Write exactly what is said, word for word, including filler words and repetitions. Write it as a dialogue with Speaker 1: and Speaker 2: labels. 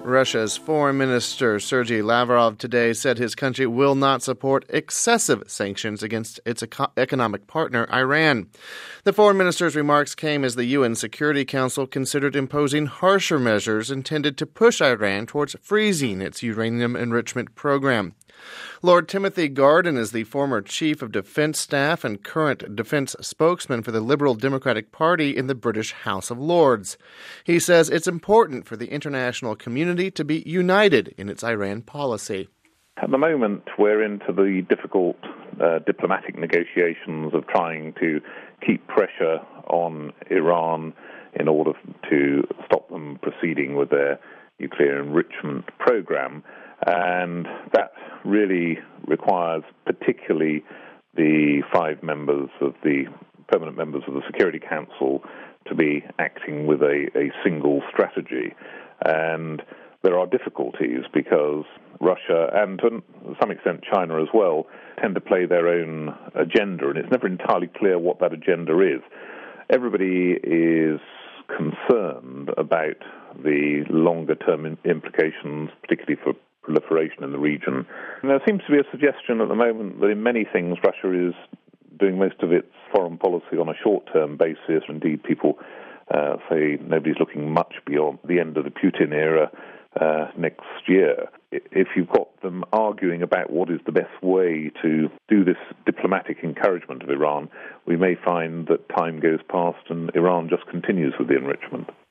Speaker 1: Russia's Foreign Minister Sergei Lavrov today said his country will not support excessive sanctions against its eco- economic partner, Iran. The foreign minister's remarks came as the U N Security Council considered imposing harsher measures intended to push Iran towards freezing its uranium enrichment program. Lord Timothy Garden is the former Chief of Defence Staff and current defence spokesman for the Liberal Democratic Party in the British House of Lords. He says it's important for the international community to be united in its Iran policy.
Speaker 2: At the moment, we're into the difficult uh, diplomatic negotiations of trying to keep pressure on Iran in order to stop them proceeding with their nuclear enrichment program. And that really requires particularly the five members of the permanent members of the Security Council to be acting with a, a single strategy. And there are difficulties because Russia, and to some extent China as well, tend to play their own agenda, and it's never entirely clear what that agenda is. Everybody is concerned about the longer-term implications, particularly for proliferation in the region. And there seems to be a suggestion at the moment that in many things Russia is doing most of its foreign policy on a short-term basis. Indeed, people uh, say nobody's looking much beyond the end of the Putin era uh, next year. If you've got them arguing about what is the best way to do this diplomatic encouragement of Iran, we may find that time goes past and Iran just continues with the enrichment.